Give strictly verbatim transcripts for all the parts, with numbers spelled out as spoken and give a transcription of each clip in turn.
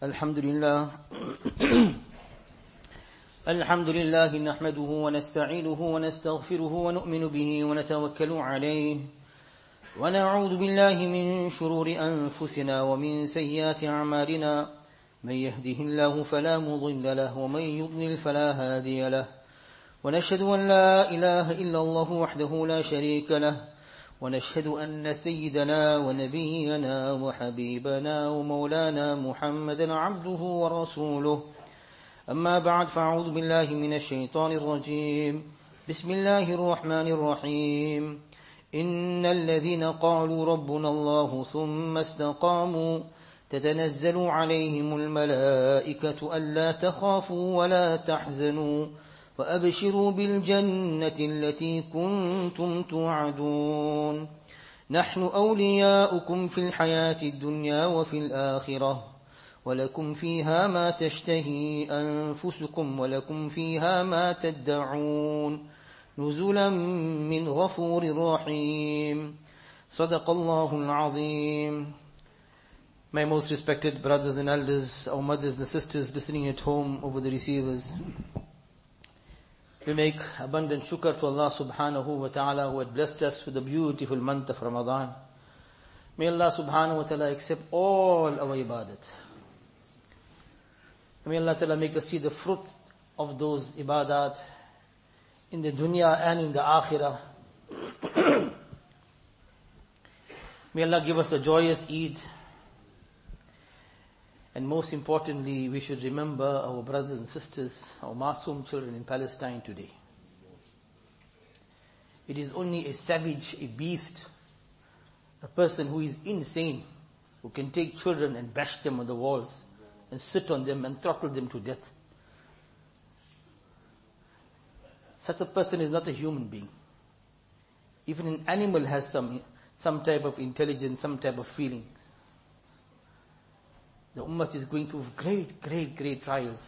الحمد لله الحمد لله نحمده ونستعينه ونستغفره ونؤمن به ونتوكل عليه ونعوذ بالله من شرور أنفسنا ومن سيئات أعمالنا من يهده الله فلا مضل له ومن يضلل فلا هادي له ونشهد أن لا إله إلا الله وحده لا شريك له ونشهد أن سيدنا ونبينا وحبيبنا ومولانا محمدا عبده ورسوله أما بعد فأعوذ بالله من الشيطان الرجيم بسم الله الرحمن الرحيم إن الذين قالوا ربنا الله ثم استقاموا تتنزل عليهم الملائكة ألا تخافوا ولا تحزنوا وأبشروا بالجنة التي كنتم توعدون نحن أولياؤكم في الحياة الدنيا وفي الآخرة ولكم فيها ما تشتهي أنفسكم ولكم فيها ما تدعون نزلا من غفور رحيم صدق الله العظيم. My most respected brothers and elders, our mothers and sisters listening at home over the receivers, we make abundant shukr to Allah subhanahu wa ta'ala who had blessed us with the beautiful month of Ramadan. May Allah subhanahu wa ta'ala accept all our ibadat. May Allah ta'ala make us see the fruit of those ibadat in the dunya and in the akhirah. May Allah give us a joyous Eid. And most importantly, we should remember our brothers and sisters, our Masoom children in Palestine today. It is only a savage, a beast, a person who is insane, who can take children and bash them on the walls and sit on them and throttle them to death. Such a person is not a human being. Even an animal has some, some type of intelligence, some type of feeling. The ummah is going through great, great, great trials.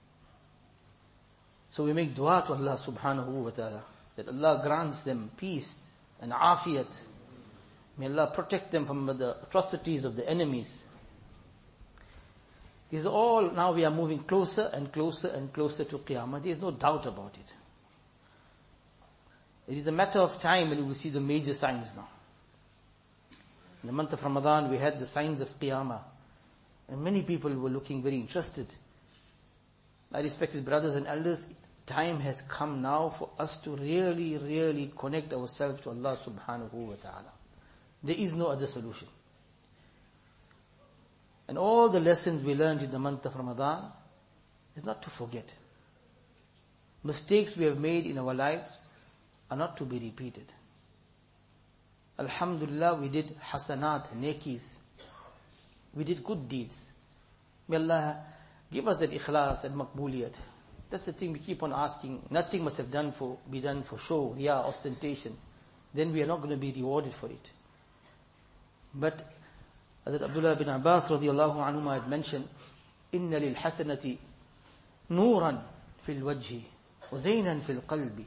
So we make dua to Allah subhanahu wa ta'ala, that Allah grants them peace and afiyat. May Allah protect them from the atrocities of the enemies. These are all, now we are moving closer and closer and closer to Qiyamah. There is no doubt about it. It is a matter of time when we will see the major signs now. In the month of Ramadan, we had the signs of Qiyamah. And many people were looking very interested. My respected brothers and elders, time has come now for us to really, really connect ourselves to Allah subhanahu wa ta'ala. There is no other solution. And all the lessons we learned in the month of Ramadan is not to forget. Mistakes we have made in our lives are not to be repeated. Alhamdulillah, we did hasanat, nekis. We did good deeds. May Allah give us that ikhlas and maqbooliyat. That's the thing we keep on asking. Nothing must have done for, be done for show, riyā, ostentation. Then we are not going to be rewarded for it. But Hazrat Abdullah bin Abbas radiallahu anhuma had mentioned, Inna lil hasanati nuran fil wajhi wa zaynan fil qalbi.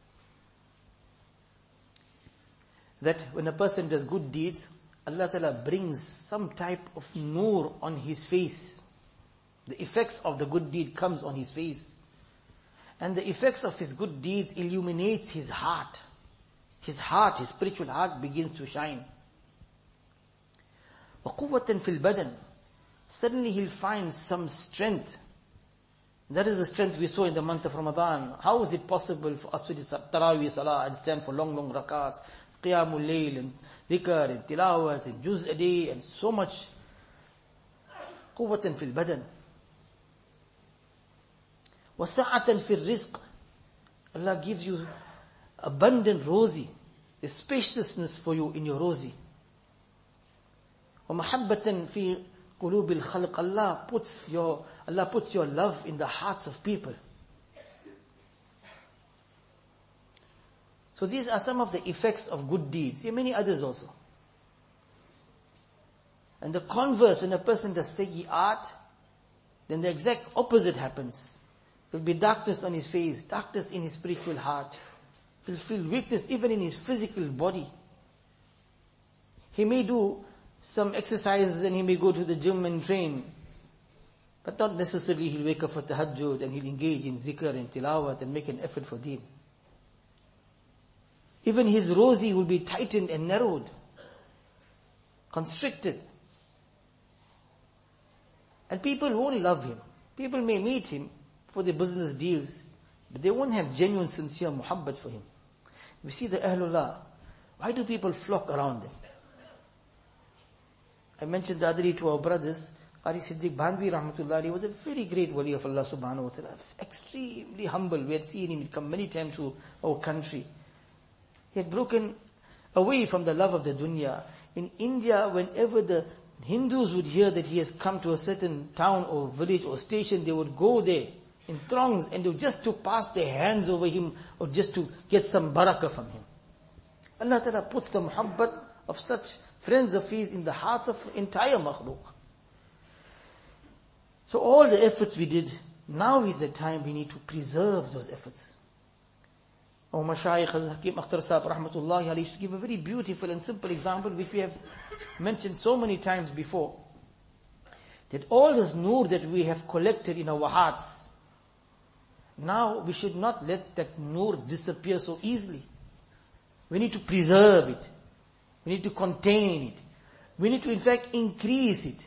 That when a person does good deeds, Allah Ta'ala brings some type of nur on his face. The effects of the good deed comes on his face. And the effects of his good deeds illuminates his heart. His heart, his spiritual heart begins to shine. وَقُوَّةً فِي الْبَدَنِ. Suddenly he'll find some strength. That is the strength we saw in the month of Ramadan. How is it possible for us to do Taraweeh Salah and stand for long, long rakats? Qiyamul Layl and dhikr and tilawat and juz a day and so much. Quwwatan fil badan. Wa sa'atan fil rizq. Allah gives you abundant rozi. There's spaciousness for you in your rozi. Wa mahabbatan fi qulubil khalq. Allah puts your, Allah puts your love in the hearts of people. So these are some of the effects of good deeds. There are many others also. And the converse, when a person does sayyi'at, then the exact opposite happens. There will be darkness on his face, darkness in his spiritual heart. He'll feel weakness even in his physical body. He may do some exercises and he may go to the gym and train. But not necessarily he'll wake up for tahajjud and he'll engage in zikr and tilawat and make an effort for deen. Even his rozi will be tightened and narrowed, constricted. And people won't love him. People may meet him for their business deals, but they won't have genuine, sincere muhabbat for him. We see the Ahlullah. Why do people flock around them? I mentioned the other day to our brothers, Qari Siddiq Bhanvi Rahmatullahi was a very great wali of Allah subhanahu wa ta'ala. Extremely humble. We had seen him come many times to our country. He had broken away from the love of the dunya. In India, whenever the Hindus would hear that he has come to a certain town or village or station, they would go there in throngs and they would just to pass their hands over him or just to get some barakah from him. Allah Ta'ala puts the muhabbat of such friends of his in the hearts of entire makhluk. So all the efforts we did, now is the time we need to preserve those efforts. Our Mashayikh Hazrat Hakim Akhtar Sahib Rahmatullahi alayhi used to give a very beautiful and simple example which we have mentioned so many times before. That all this nur that we have collected in our hearts, now we should not let that nur disappear so easily. We need to preserve it. We need to contain it. We need to in fact increase it.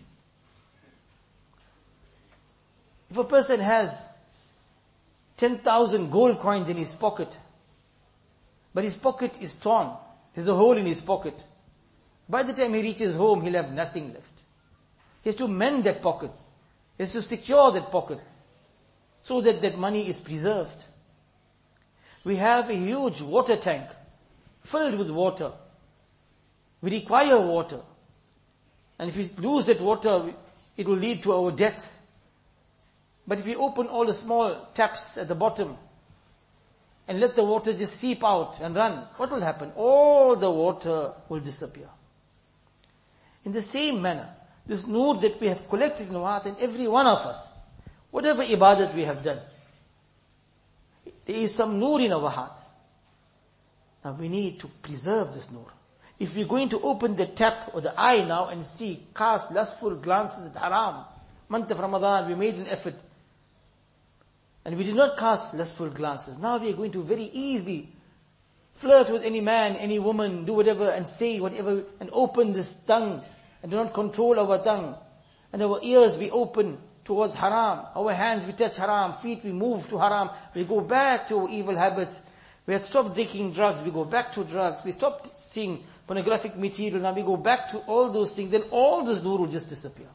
If a person has ten thousand gold coins in his pocket, but his pocket is torn, there's a hole in his pocket, by the time he reaches home, he'll have nothing left. He has to mend that pocket. He has to secure that pocket so that that money is preserved. We have a huge water tank filled with water. We require water. And if we lose that water, it will lead to our death. But if we open all the small taps at the bottom and let the water just seep out and run, what will happen? All the water will disappear. In the same manner, this nur that we have collected in our heart, and every one of us, whatever ibadat we have done, there is some nur in our hearts. Now we need to preserve this nur. If we're going to open the tap or the eye now and see, cast lustful glances at haram, month of Ramadan, we made an effort. And we did not cast lustful glances. Now we are going to very easily flirt with any man, any woman, do whatever and say whatever and open this tongue and do not control our tongue. And our ears we open towards haram. Our hands we touch haram. Feet we move to haram. We go back to our evil habits. We had stopped taking drugs. We go back to drugs. We stopped seeing pornographic material. Now we go back to all those things. Then all this nur will just disappear.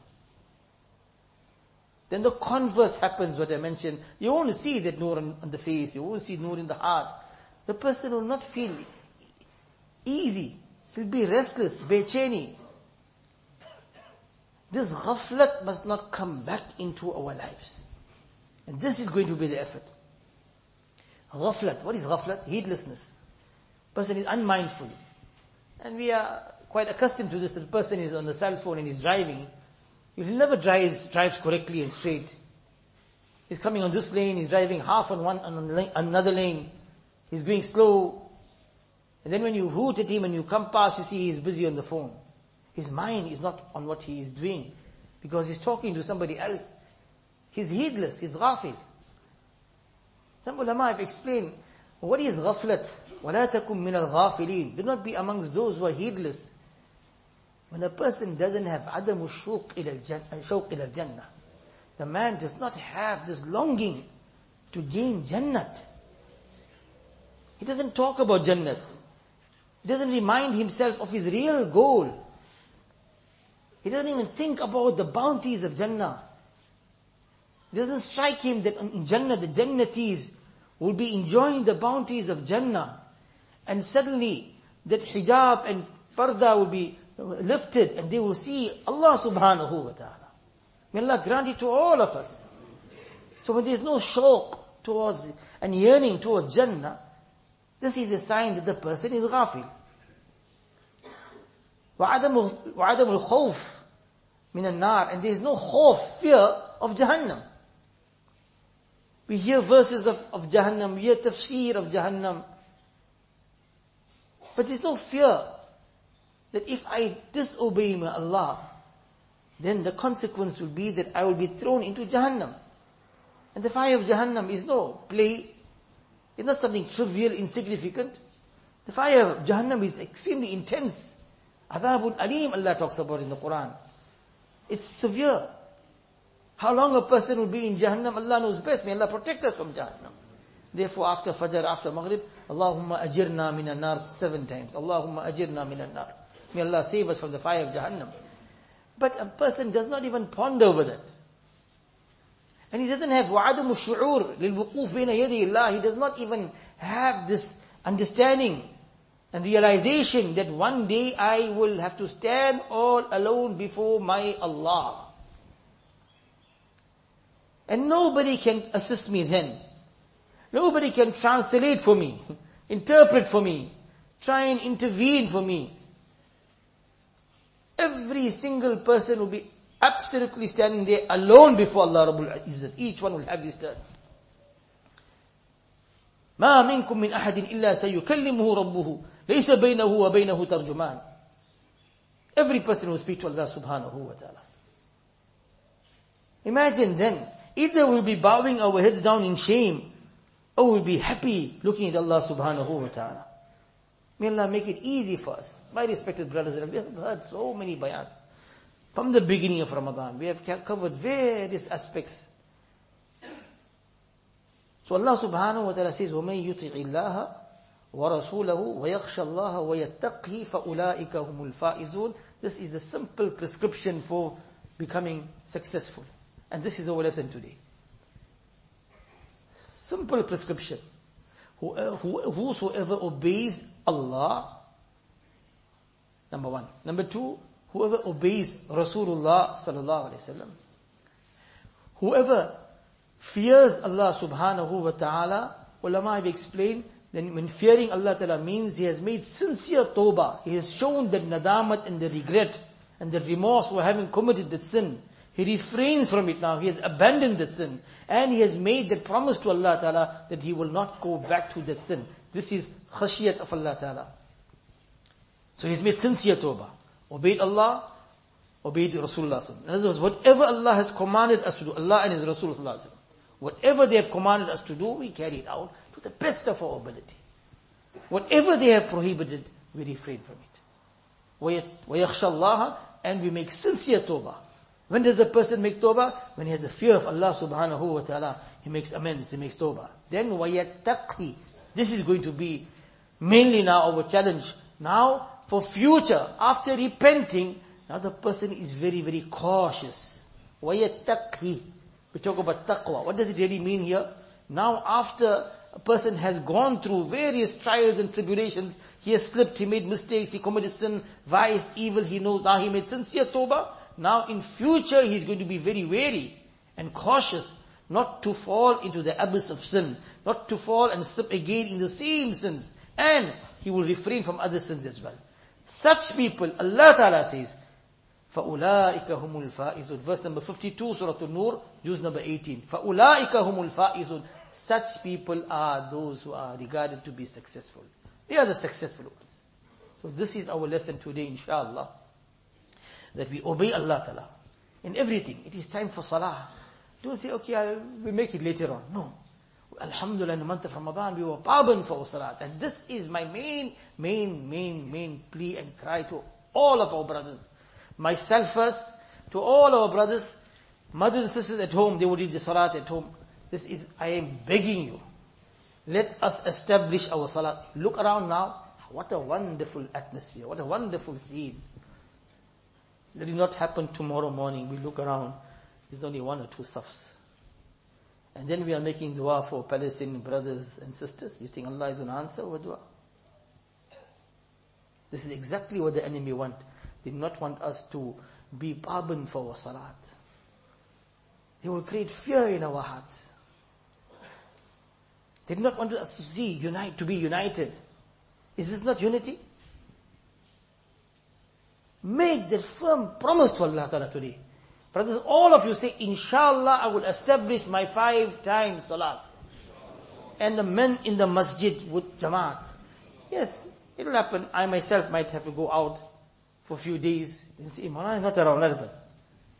Then the converse happens, what I mentioned. You won't see that nur on, on the face. You won't see nur in the heart. The person will not feel easy. He'll be restless, becheni. This ghaflat must not come back into our lives. And this is going to be the effort. Ghaflat. What is ghaflat? Heedlessness. Person is unmindful. And we are quite accustomed to this. The person is on the cell phone and is driving. He never drives, drives correctly and straight. He's coming on this lane, he's driving half on one, on another lane. He's going slow. And then when you hoot at him and you come past, you see he's busy on the phone. His mind is not on what he is doing. Because he's talking to somebody else. He's heedless, he's ghafil. Some ulama have explained, what is ghaflat? وَلَا تَكُمْ مِنَ الْغَافِلِينَ. Do not be amongst those who are heedless. When a person doesn't have عدم الشوق إلى الجنة, the man does not have this longing to gain Jannat. He doesn't talk about Jannat. He doesn't remind himself of his real goal. He doesn't even think about the bounties of Jannah. It doesn't strike him that in Jannah, the Jannatis will be enjoying the bounties of Jannah. And suddenly, that hijab and parda will be lifted and they will see Allah subhanahu wa ta'ala. May Allah grant it to all of us. So when there is no shauq towards and yearning towards Jannah, this is a sign that the person is ghafil. وَعَدَمُ الْخَوْفِ مِنَ النَّارِ. And there is no khawf, fear of Jahannam. We hear verses of, of Jahannam, we hear tafsir of Jahannam. But there is no fear that if I disobey my Allah, then the consequence will be that I will be thrown into Jahannam. And the fire of Jahannam is no play. It's not something trivial, insignificant. The fire of Jahannam is extremely intense. Adhabun Alim, Allah talks about in the Quran. It's severe. How long a person will be in Jahannam, Allah knows best. May Allah protect us from Jahannam. Therefore, after Fajr, after Maghrib, Allahumma ajirna minan nar seven times. Allahumma ajirna minan nar. May Allah save us from the fire of Jahannam. But a person does not even ponder over that. And he doesn't have وَعَدَمُ الشُّعُورِ لِلْوُقُوفِ بَيْنَ يَدِي اللَّهِ. He does not even have this understanding and realization that one day I will have to stand all alone before my Allah. And nobody can assist me then. Nobody can translate for me, interpret for me, try and intervene for me. Every single person will be absolutely standing there alone before Allah Rabbul Izzat. Each one will have his turn. مَا مِنْكُم مِّنْ أَحَدٍ إِلَّا سَيُكَلِّمُهُ رَبُّهُ لَيْسَ بَيْنَهُ وَبَيْنَهُ تَرْجُمَانٍ. Every person will speak to Allah subhanahu wa ta'ala. Imagine then, either we'll be bowing our heads down in shame, or we'll be happy looking at Allah subhanahu wa ta'ala. May Allah make it easy for us. My respected brothers and sisters, we have heard so many bayans. From the beginning of Ramadan, we have covered various aspects. So Allah subhanahu wa ta'ala says, وَمَن يُطِعِ اللَّهَ وَرَسُولَهُ وَيَخْشَى اللَّهَ وَيَتَّقْهِ فَأُولَٰئِكَ هُمُ الْفَائِزُونَ. This is the simple prescription for becoming successful. And this is our lesson today. Simple prescription. Whosoever obeys Allah, number one. Number two, whoever obeys Rasulullah sallallahu alaihi wasallam. Whoever fears Allah subhanahu wa ta'ala, ulama have explained, then when fearing Allah ta'ala means he has made sincere tawbah. He has shown the nadamat and the regret and the remorse for having committed that sin. He refrains from it now. He has abandoned the sin. And he has made that promise to Allah ta'ala that he will not go back to that sin. This is khashiyat of Allah ta'ala. So he has made sincere tawbah. Obeyed Allah, obeyed Rasulullah. In other words, whatever Allah has commanded us to do, Allah and His Rasulullah, whatever they have commanded us to do, we carry it out to the best of our ability. Whatever they have prohibited, we refrain from it. وَيَخْشَى اللَّهَ, and we make sincere tawbah. When does a person make tawbah? When he has the fear of Allah subhanahu wa ta'ala, he makes amends, he makes tawbah. Then وَيَتَّقِي. This is going to be mainly now our challenge. Now, for future, after repenting, now the person is very, very cautious. وَيَتَّقِي. We talk about taqwa. What does it really mean here? Now after a person has gone through various trials and tribulations, he has slipped, he made mistakes, he committed sin, vice, evil, he knows now he made sincere tawbah. Now in future he's going to be very wary and cautious not to fall into the abyss of sin, not to fall and slip again in the same sins. And he will refrain from other sins as well. Such people, Allah Ta'ala says, فَأُولَٰئِكَ هُمُ الْفَائِزُونَ. Verse number fifty-two, Surah An-Nur, juz number eighteen. فَأُولَٰئِكَ هُمُ الْفَائِزُونَ. Such people are those who are regarded to be successful. They are the successful ones. So this is our lesson today, inshallah. That we obey Allah Ta'ala in everything. It is time for salah. Don't say, okay, I'll, we'll make it later on. No. Alhamdulillah, in the month of Ramadan, we were pardoned for our salah. And this is my main, main, main, main plea and cry to all of our brothers. Myself first, to all our brothers, mothers and sisters at home, they would read the salat at home. This is, I am begging you. Let us establish our salat. Look around now. What a wonderful atmosphere. What a wonderful scene. Let it not happen tomorrow morning. We look around. There's only one or two safs. And then we are making dua for Palestinian brothers and sisters. You think Allah is going to answer our dua? This is exactly what the enemy want. They do not want us to be pardoned for our salat. They will create fear in our hearts. They do not want us to see, unite, to be united. Is this not unity? Make the firm promise to Allah Ta'ala today. Brothers, all of you say, inshallah, I will establish my five times salat. And the men in the masjid would jamaat. Yes, it will happen. I myself might have to go out for a few days and say, Imran is not around.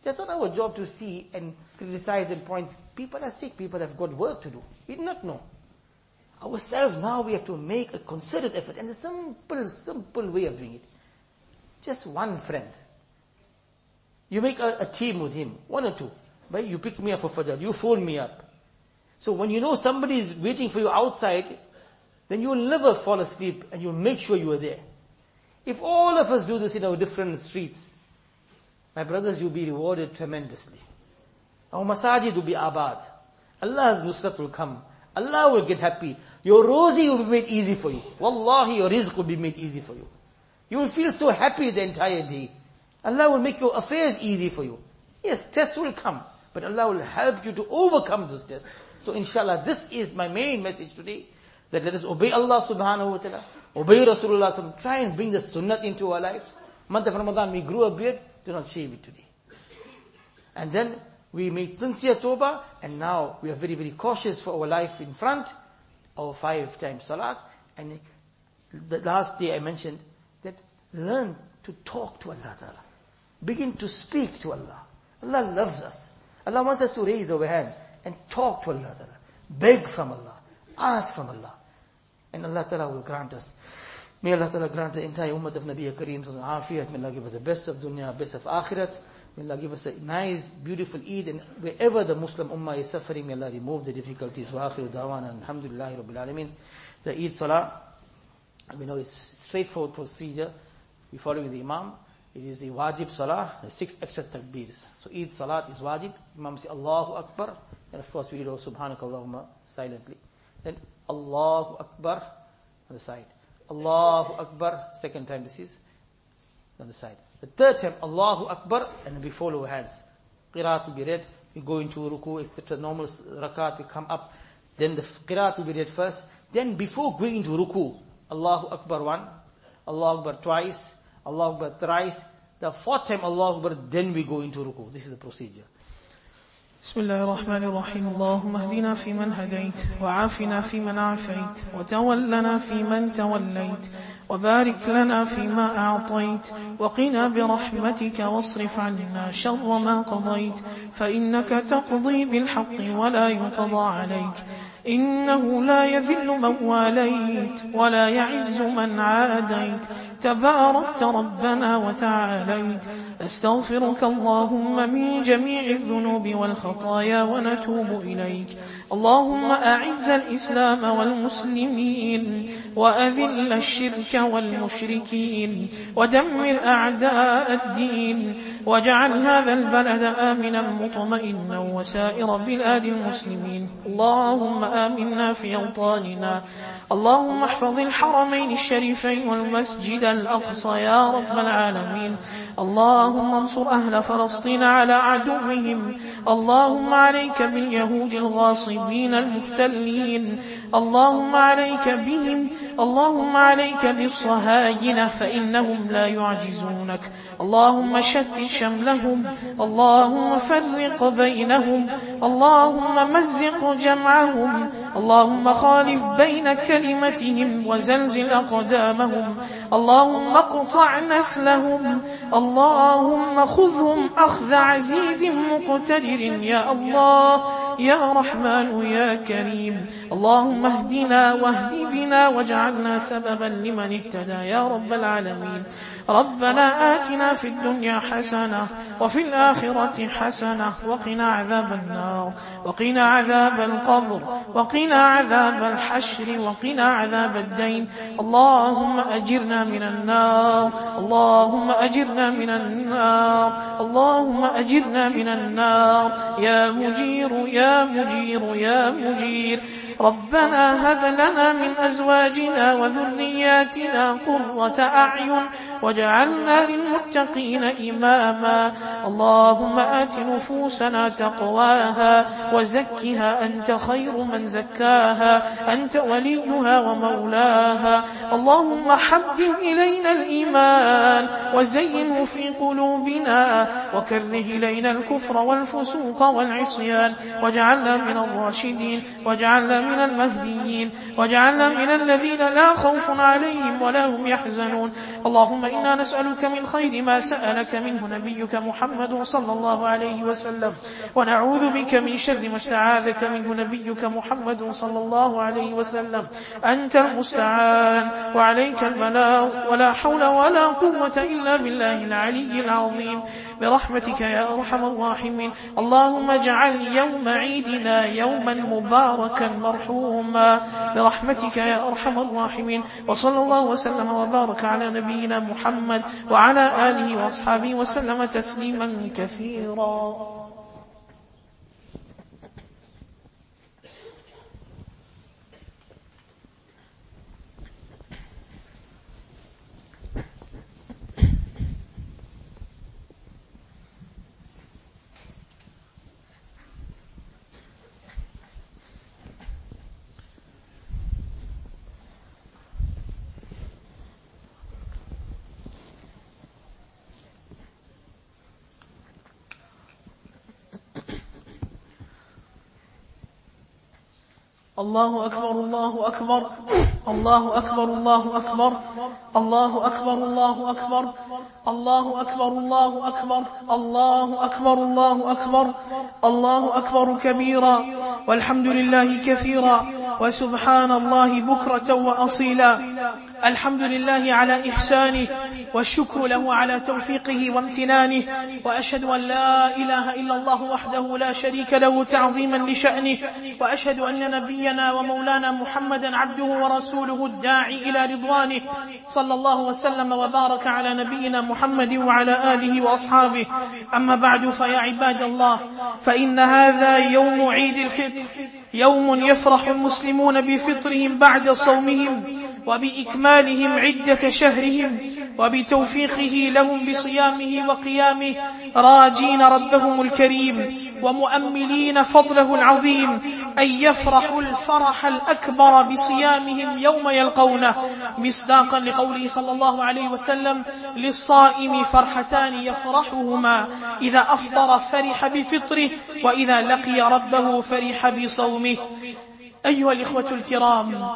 That's not our job to see and criticize and point. People are sick, people have got work to do. We do not know. Ourselves now we have to make a concerted effort, and a simple, simple way of doing it. Just one friend. You make a, a team with him, one or two. But you pick me up for Fajr, you phone me up. So when you know somebody is waiting for you outside, then you will never fall asleep and you'll make sure you are there. If all of us do this in our different streets, my brothers, you'll be rewarded tremendously. Our masajid will be abad. Allah's nusrat will come. Allah will get happy. Your rozi will be made easy for you. Wallahi, your rizq will be made easy for you. You will feel so happy the entire day. Allah will make your affairs easy for you. Yes, tests will come, but Allah will help you to overcome those tests. So inshallah, this is my main message today, that let us obey Allah subhanahu wa ta'ala, obey Rasulullah sallallahu alaihi wasallam, try and bring the sunnah into our lives. Month of Ramadan, we grew a beard, do not shave it today. And then we made sincere tawbah, and now we are very, very cautious for our life in front, our five times salat. And the last day I mentioned that learn to talk to Allah Ta'ala. Begin to speak to Allah. Allah loves us. Allah wants us to raise our hands and talk to Allah Ta'ala. Beg from Allah. Ask from Allah. And Allah Ta'ala will grant us. May Allah Ta'ala grant the entire ummah of Nabi Kareem sallallahu alaihi wasallam. May Allah give us the best of dunya, best of akhirat. May Allah give us a nice, beautiful Eid, and wherever the Muslim ummah is suffering, may Allah remove the difficulties. Wa akhiru da'wana, alhamdulillahi rabbil alameen. The Eid Salah, we know it's straightforward procedure. We following the Imam. It is the wajib Salah, the six extra takbeers. So Eid Salat is wajib. Imam say Allahu Akbar. And of course we read also Subhanakallahumma silently. Then Allahu Akbar on the side. Allahu Akbar, second time this is on the side. The third time, Allahu Akbar, and we follow our hands. Qiraat will be read, we go into ruku, et cetera. Normal rakat, we come up. Then the qiraat will be read first. Then before going into ruku, Allahu Akbar one, Allahu Akbar twice, Allahu Akbar thrice. The fourth time, Allahu Akbar, then we go into ruku. This is the procedure. بسم الله الرحمن الرحيم اللهم اهدنا فيمن هديت وعافنا فيمن عافيت وتولنا فيمن توليت وبارك لنا فيما أعطيت وقنا برحمتك واصرف عنا شر ما قضيت فإنك تقضي بالحق ولا يقضى عليك إنه لا يذل من واليت ولا يعز من عاديت تباركت ربنا وتعاليت نستغفرك اللهم من جميع الذنوب والخطايا ونتوب إليك اللهم أعز الإسلام والمسلمين وأذل الشرك والمشركين ودمر أعداء الدين واجعل هذا البلد آمنا مطمئنا وسائر بلاد المسلمين اللهم آمنا في أوطاننا اللهم احفظ الحرمين الشريفين والمسجد الأقصى يا رب العالمين اللهم انصر أهل فلسطين على عدوهم اللهم عليك باليهود الغاصبين المحتلين اللهم عليك بهم اللهم عليك بالصهاينة فإنهم لا يعجزونك اللهم شتت شملهم اللهم فرق بينهم اللهم مزق جمعهم اللهم خالف بين كلمتهم وزلزل أقدامهم اللهم اقطع نسلهم اللهم خذهم أخذ عزيز مقتدر يا الله يا رحمن يا كريم اللهم اهدنا واهد بنا واجعلنا سببا لمن اهتدى يا رب العالمين ربنا آتنا في الدنيا حسنة وفي الآخرة حسنة وقنا عذاب النار وقنا عذاب القبر وقنا عذاب الحشر وقنا عذاب الدين اللهم أجرنا من النار اللهم أجرنا من النار اللهم أجرنا من النار يا مجير يا مجير يا مجير ربنا هب لنا من أزواجنا وذرياتنا قرة أعين وجعلنا للمتقين إماما اللهم آت نفوسنا تقواها وزكها أنت خير من زكاها أنت وليها ومولاها اللهم حبب إلينا الإيمان وزينه في قلوبنا وكره إلينا الكفر والفسوق والعصيان واجعلنا من الراشدين واجعلنا من المهديين واجعلنا من الذين لا خوف عليهم ولا هم يحزنون. اللهم إنا نسألك من خير ما سألك منه نبيك محمد صلى الله عليه وسلم، ونعوذ بك من شر ما استعاذك منه نبيك محمد صلى الله عليه وسلم. أنت المستعان وعليك البلاغ، ولا حول ولا قوة إلا بالله العلي العظيم، برحمتك يا أرحم الراحمين. اللهم اجعل يوم عيدنا يوما مباركا مرحوما برحمتك يا أرحم الراحمين. وصلى الله وسلم وبارك على نبينا محمد وعلى آله وأصحابه وسلم تسليما كثيرا. الله أكبر الله أكبر الله أكبر الله أكبر الله أكبر الله أكبر الله أكبر الله أكبر الله أكبر الله أكبر الله أكبر كبيرا، والحمد لله كثيرا، وسبحان الله بكرة وأصيلا. الحمد لله على إحسانه، والشكر له على توفيقه وامتنانه، وأشهد أن لا إله إلا الله وحده لا شريك له تعظيما لشأنه، وأشهد أن نبينا ومولانا محمدا عبده ورسوله الداعي إلى رضوانه، صلى الله وسلم وبارك على نبينا محمد وعلى آله وأصحابه. أما بعد، فيا عباد الله، فإن هذا يوم عيد الفطر، يوم يفرح المسلمون بفطرهم بعد صومهم وبإكمالهم عدة شهرهم وبتوفيقه لهم بصيامه وقيامه، راجين ربهم الكريم ومؤملين فضله العظيم أن يفرحوا الفرح الأكبر بصيامهم يوم يلقونه، مصداقا لقوله صلى الله عليه وسلم: للصائم فرحتان يفرحهما، إذا أفطر فرح بفطره، وإذا لقي ربه فرح بصومه. أيها الإخوة الكرام،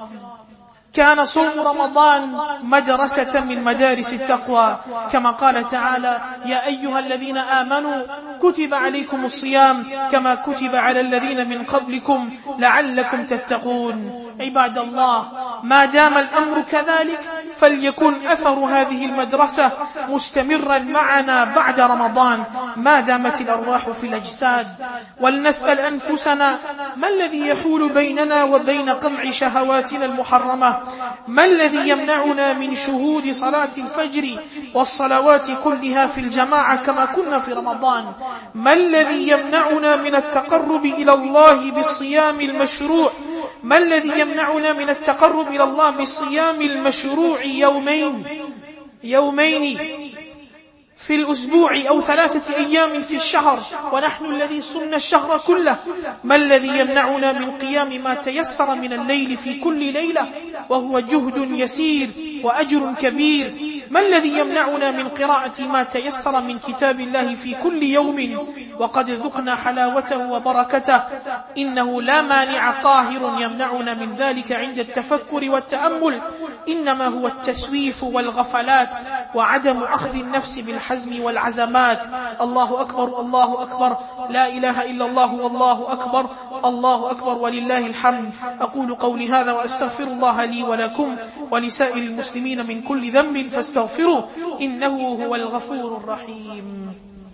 كان صوم رمضان مدرسة من مدارس التقوى، كما قال تعالى: يا أيها الذين آمنوا كتب عليكم الصيام كما كتب على الذين من قبلكم لعلكم تتقون. عباد الله، ما دام الأمر كذلك فليكن أثر هذه المدرسة مستمرا معنا بعد رمضان ما دامت الأرواح في الأجساد. ولنسأل أنفسنا: ما الذي يحول بيننا وبين قمع شهواتنا المحرمة؟ ما الذي يمنعنا من شهود صلاة الفجر والصلوات كلها في الجماعة كما كنا في رمضان؟ ما الذي يمنعنا من التقرب إلى الله بالصيام المشروع؟ ما الذي يمنعنا من التقرب إلى الله بالصيام المشروع يومين يومين في الأسبوع أو ثلاثة أيام في الشهر، ونحن الذي صمنا الشهر كله؟ ما الذي يمنعنا من قيام ما تيسر من الليل في كل ليلة وهو جهد يسير وأجر كبير؟ ما الذي يمنعنا من قراءة ما تيسر من كتاب الله في كل يوم وقد ذقنا حلاوته وبركته؟ إنه لا مانع قاهر يمنعنا من ذلك عند التفكر والتأمل، إنما هو التسويف والغفلات وعدم أخذ النفس بالحزم والعزمات. الله أكبر الله أكبر، لا إله إلا الله والله أكبر، الله أكبر ولله الحمد. أقول قولي هذا وأستغفر الله لي ولكم ولسائر المسلمين من كل ذنب فاستغفروه، إنه هو الغفور الرحيم.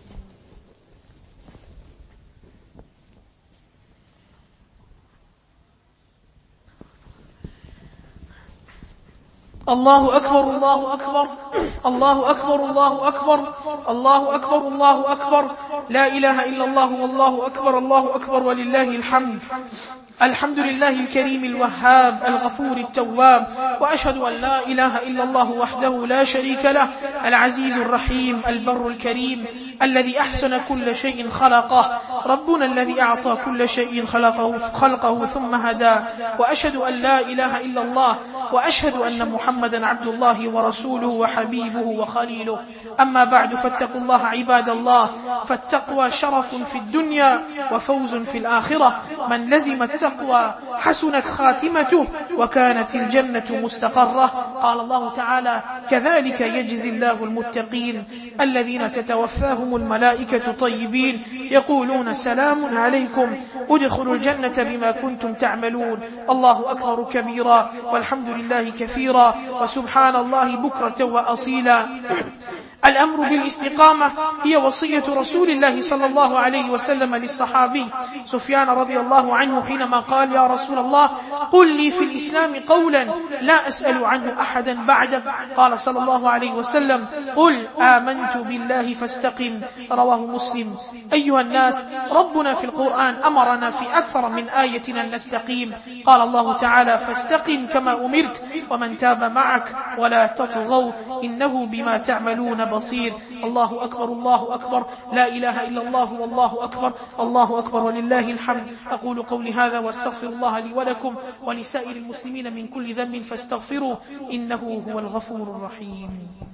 الله أكبر الله أكبر الله أكبر الله أكبر الله أكبر الله أكبر، لا إله إلا الله والله أكبر، الله أكبر ولله الحمد. الحمد لله الكريم الوهاب الغفور التواب، وأشهد أن لا إله إلا الله وحده لا شريك له، العزيز الرحيم البر الكريم الذي أحسن كل شيء خلقه، ربنا الذي أعطى كل شيء خلقه, خلقه ثم هداه. وأشهد أن لا إله إلا الله وأشهد أن محمدا عبد الله ورسوله وحبيبه وخليله. أما بعد، فاتقوا الله عباد الله، فالتقوى شرف في الدنيا وفوز في الآخرة. من لزم التقوى حسنت خاتمته وكانت الجنة مستقرة. قال الله تعالى: كذلك يجزي الله المتقين الذين تتوفاهم الملائكة طيبين يقولون سلام عليكم ادخلوا الجنة بما كنتم تعملون. الله أكبر كبيرا، والحمد لله كثيرا، وسبحان الله بكرة وأصيلا. الأمر بالاستقامة هي وصية رسول الله صلى الله عليه وسلم للصحابي سفيان رضي الله عنه حينما قال: يا رسول الله، قل لي في الإسلام قولا لا أسأل عنه أحدا بعدك. قال صلى الله عليه وسلم: قل آمنت بالله فاستقم. رواه مسلم. أيها الناس، ربنا في القرآن أمرنا في أكثر من آية أن نستقيم. قال الله تعالى: فاستقم كما أمرت ومن تاب معك ولا تطغوا إنه بما تعملون بصير. الله أكبر، الله أكبر، لا إله إلا الله والله أكبر، الله أكبر ولله الحمد. أقول قولي هذا واستغفر الله لي ولكم ولسائر المسلمين من كل ذنب فاستغفروه إنه هو الغفور الرحيم.